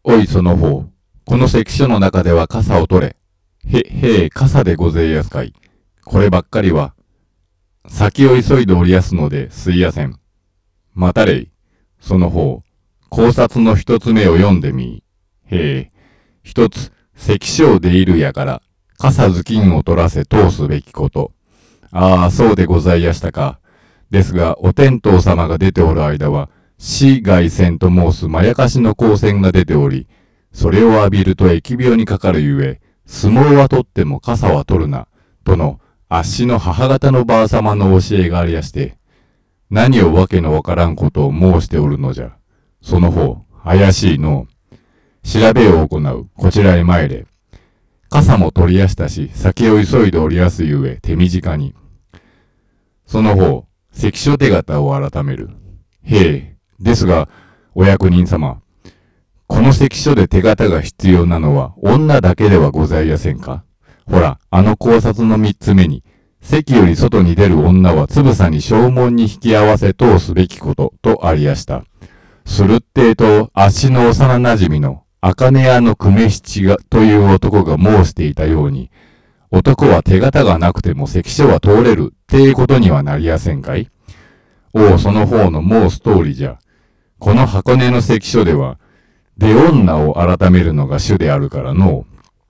おいその方、この関所の中では傘を取れ。傘でごぜえやすかい。こればっかりは、先を急いでおりやすのですいやせん。またれい、その方、考察の一つ目を読んでみ。一つ、関所でいるやから、傘頭巾を取らせ通すべきこと。ああ、そうでございやしたか。ですが、お天道様が出ておる間は、死外線と申すまやかしの光線が出ており、それを浴びると疫病にかかるゆえ、相撲は取っても傘は取るな、との、あっしの母方のばあ様の教えがありやして、何をわけのわからんことを申しておるのじゃ。その方、怪しいの。調べを行う、こちらへ参れ。傘も取りやしたし、先を急いでおりやすゆえ、手短に。その方、関所手形を改める。ですが、お役人様、この関所で手形が必要なのは女だけではございやせんか。ほら、あの考察の三つ目に、関より外に出る女はつぶさに証文に引き合わせ通すべきこととありやした。するってえと、あっしの幼馴染の茜屋の久米七がという男が申していたように、男は手形がなくても関所は通れるっていうことにはなりやせんかい。おう、その方の申す通りじゃ。この箱根の関所では、出女を改めるのが主であるからの。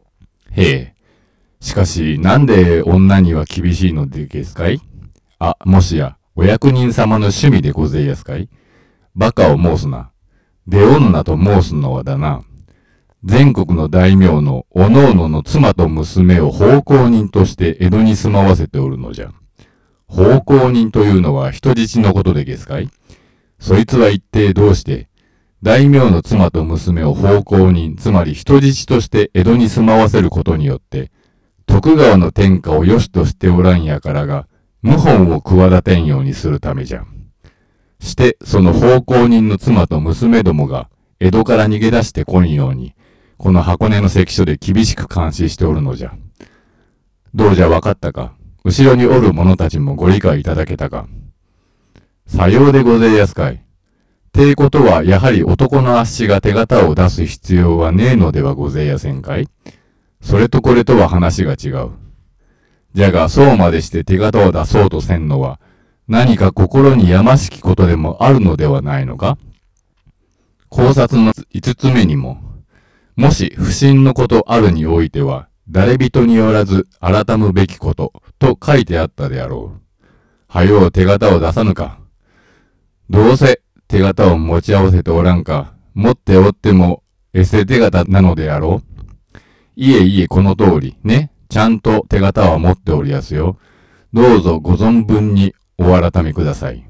しかし、なんで女には厳しいのでげすかい。もしや、お役人様の趣味でごぜいやすかい。バカを申すな。出女と申すのはだな。全国の大名のおのおのの妻と娘を奉公人として江戸に住まわせておるのじゃ。奉公人というのは人質のことでげすかい。そいつは一体どうして、大名の妻と娘を奉公人、つまり人質として江戸に住まわせることによって、徳川の天下を良しとしておらんやからが、謀反を企てんようにするためじゃ。して、その奉公人の妻と娘どもが、江戸から逃げ出してこんように、この箱根の関所で厳しく監視しておるのじゃ。どうじゃわかったか。後ろにおる者たちもご理解いただけたか。さようでごぜいやすかい。ていうことは、やはり男のあっしが手形を出す必要はねえのではごぜいやせんかい。それとこれとは話が違う。じゃが、そうまでして手形を出そうとせんのは、何か心にやましきことでもあるのではないのか。考察の五つ目にも、もし不審のことあるにおいては、誰人によらず改むべきこと、と書いてあったであろう。はよう手形を出さぬか。どうせ手形を持ち合わせておらんか、持っておってもエセ手形なのであろう。いえ、この通り、ね。ちゃんと手形は持っておりやすよ。どうぞご存分にお改めください。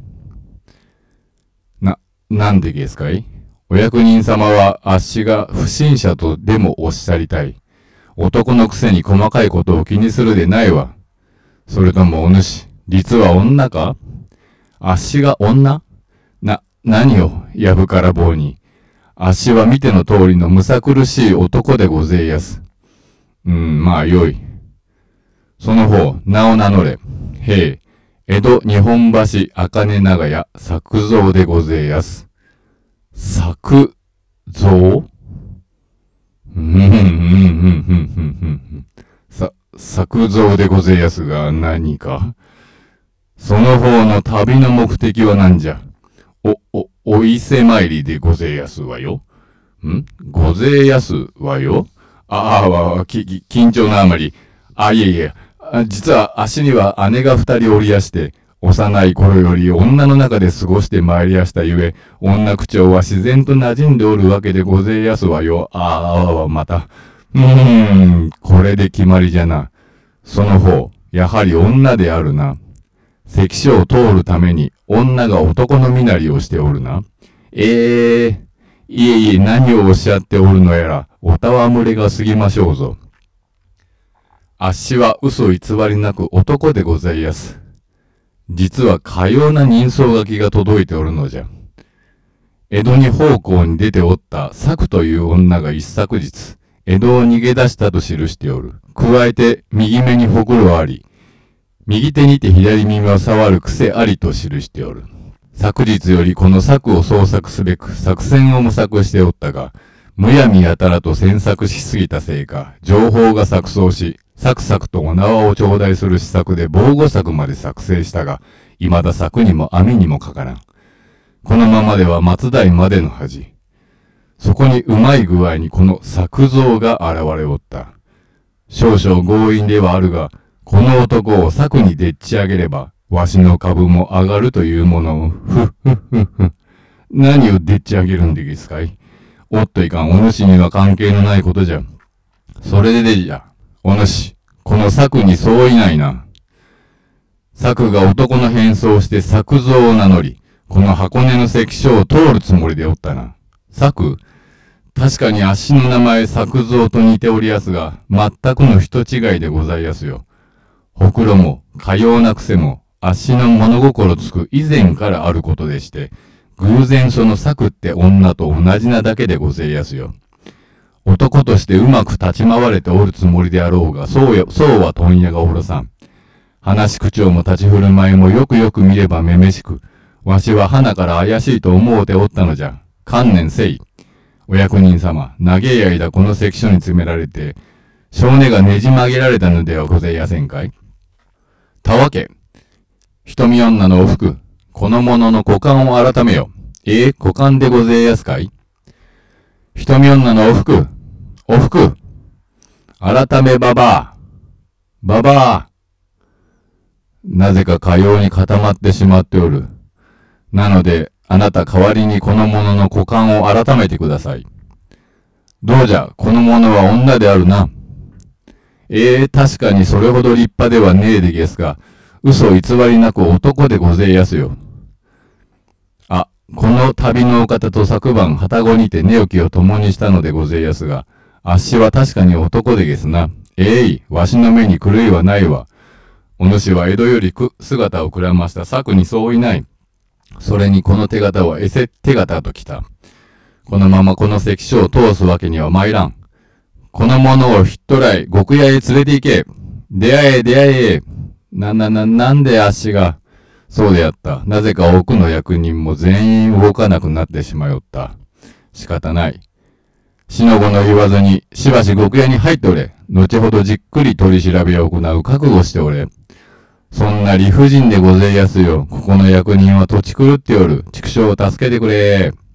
なんでですかい？お役人様はあっしが不審者とでもおっしゃりたい。男のくせに細かいことを気にするでないわ。それともお主、実は女か？あっしが女？何を、やぶから棒に。あっしは見ての通りのむさ苦しい男でごぜいやす。まあよい。その方、名を名乗れ。江戸日本橋茜長屋作蔵でごぜいやす。作蔵？作蔵でごぜいやすが何か？その方の旅の目的は何じゃ？お伊勢参りでごぜいやすわよ。ごぜいやすわよ？緊張のあまり。いえ。実は足には姉が二人おりやして、幼い頃より女の中で過ごして参りやしたゆえ、女口調は自然と馴染んでおるわけでごぜいやすわよ。また。これで決まりじゃな。その方、やはり女であるな。関所を通るために女が男の身なりをしておるな。いえ、何をおっしゃっておるのやら、おたわむれが過ぎましょうぞ。あっしは嘘偽りなく男でございやす。実はかような人相書きが届いておるのじゃ。江戸に奉公に出ておった作という女が一昨日、江戸を逃げ出したと記しておる。加えて右目にほくろあり、右手にて左耳を触る癖ありと記しておる。昨日よりこの策を捜索すべく作戦を模索しておったが、 むやみやたらと詮索しすぎたせいか、情報が錯綜し、サクサクとお縄を頂戴する施策で防護策まで作成したが、未だ柵にも網にもかからん。このままでは松代までの恥。そこにうまい具合にこの作蔵が現れおった。少々強引ではあるが、この男を策にでっち上げれば、わしの株も上がるというものを、ふっふっふっふ。何をでっち上げるんでげすかい。おっといかん、お主には関係のないことじゃ。それでじゃ、お主、この策に相違ないな。策が男の変装して作蔵を名乗り、この箱根の関所を通るつもりでおったな。策？確かにあっしの名前作蔵と似ておりやすが、全くの人違いでございやすよ。ほくろも、かような癖も、あっしの物心つく以前からあることでして、偶然その策って女と同じなだけでごぜいやすよ。男としてうまく立ち回れておるつもりであろうが、そうは問屋がおろさん。話し口調も立ち振る舞いもよくよく見ればめめしく、わしは鼻から怪しいと思うておったのじゃ。観念せい。お役人様、長い間この関所に詰められて、性根がねじ曲げられたのではごぜいやせんかい。たわけ。瞳女のお服、この者の股間を改めよ。股間でごぜいやすかい。瞳女のお服、改めばばあ。なぜかかように固まってしまっておる。なので、あなた代わりにこの者の股間を改めてください。どうじゃ、この者は女であるな。確かにそれほど立派ではねえでげすが、嘘偽りなく男でごぜいやすよ。この旅のお方と昨晩、旅籠にて寝起きを共にしたのでごぜいやすが、あっしは確かに男でげすな。わしの目に狂いはないわ。お主は江戸より姿をくらました策に相違ない。それにこの手形は手形ときた。このままこの関所を通すわけには参らん。この者をひっとらい、極屋へ連れて行け。出会え。なんであっしが。そうであった。なぜか奥の役人も全員動かなくなってしまよった。仕方ない。しのごの言わずに、しばし極屋に入っておれ。後ほどじっくり取り調べを行う覚悟しておれ。そんな理不尽でごぜいやすよ。ここの役人は土地狂っておる。畜生を助けてくれ。